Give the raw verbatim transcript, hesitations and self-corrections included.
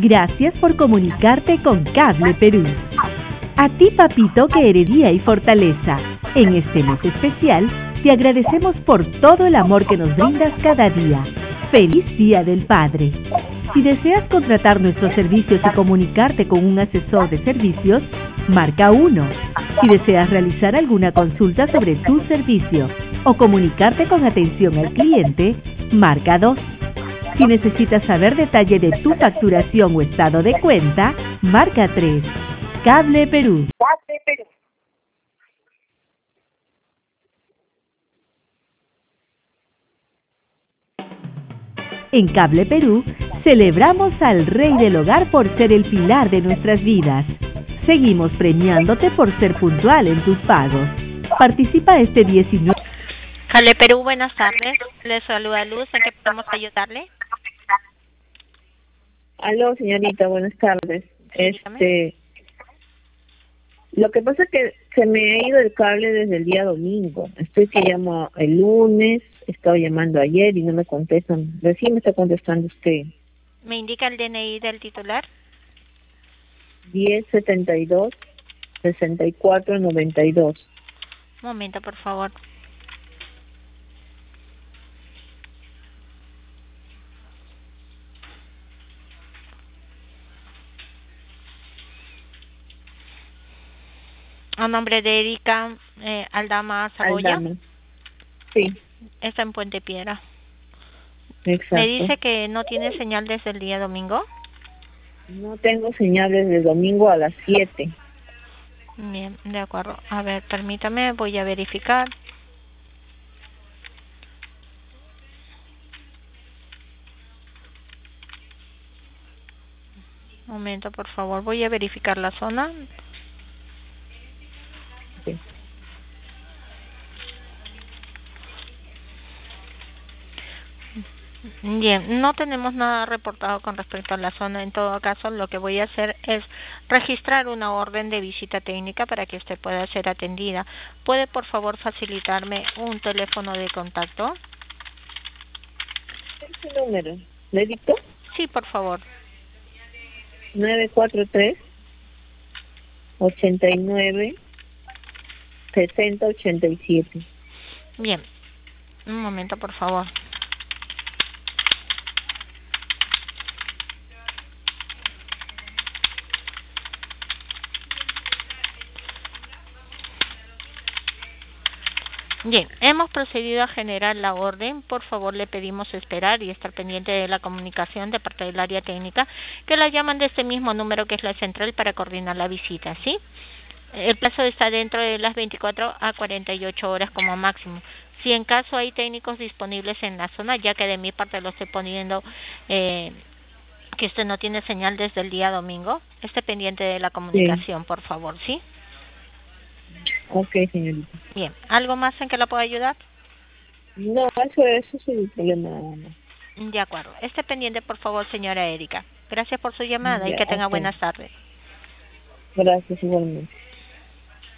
Gracias por comunicarte con Cable Perú. A ti, papito, que eres guía y fortaleza. En este mes especial, te agradecemos por todo el amor que nos brindas cada día. ¡Feliz Día del Padre! Si deseas contratar nuestros servicios y comunicarte con un asesor de servicios, marca uno. Si deseas realizar alguna consulta sobre tu servicio o comunicarte con atención al cliente, marca dos. Si necesitas saber detalle de tu facturación o estado de cuenta, marca tres. Cable Perú. En Cable Perú, celebramos al Rey del Hogar por ser el pilar de nuestras vidas. Seguimos premiándote por ser puntual en tus pagos. Participa este diecinueve. Cable Perú, buenas tardes. Le saluda Luz. ¿En qué podemos ayudarle? Aló, señorita, buenas tardes. Este, lo que pasa es que se me ha ido el cable desde el día domingo. Estoy que llamo el lunes, he estado llamando ayer y no me contestan. Recién me está contestando usted. ¿Me indica el D N I del titular? diez setenta y dos sesenta y cuatro noventa y dos. Un momento, por favor. A nombre de Erika eh, Aldama Saboya. Aldama. Sí. Está en Puente Piedra. Exacto. Me dice que no tiene señal desde el día domingo. No tengo señal desde el domingo a las siete. Bien, de acuerdo. A ver, permítame, voy a verificar. Un momento, por favor, voy a verificar la zona. Sí. Bien, no tenemos nada reportado con respecto a la zona. En todo caso, lo que voy a hacer es registrar una orden de visita técnica para que usted pueda ser atendida. ¿Puede, por favor, facilitarme un teléfono de contacto? ¿Ese número? ¿Le dicto? Sí, por favor. nueve cuatro tres ochenta y nueve sesenta ochenta y siete. Bien, un momento, por favor. Bien, hemos procedido a generar la orden. Por favor, le pedimos esperar y estar pendiente de la comunicación de parte del área técnica, que la llaman de este mismo número que es la central para coordinar la visita, ¿sí? El plazo está dentro de las veinticuatro a cuarenta y ocho horas como máximo. Si en caso hay técnicos disponibles en la zona, ya que de mi parte lo estoy poniendo eh, que usted no tiene señal desde el día domingo, esté pendiente de la comunicación, sí. Por favor, ¿sí? Ok, señorita. Bien, ¿algo más en que la pueda ayudar? No, eso, eso es el problema nada más. De acuerdo. Esté pendiente, por favor, señora Erika. Gracias por su llamada Ya, y que tenga okay. buenas tardes. Gracias, igualmente.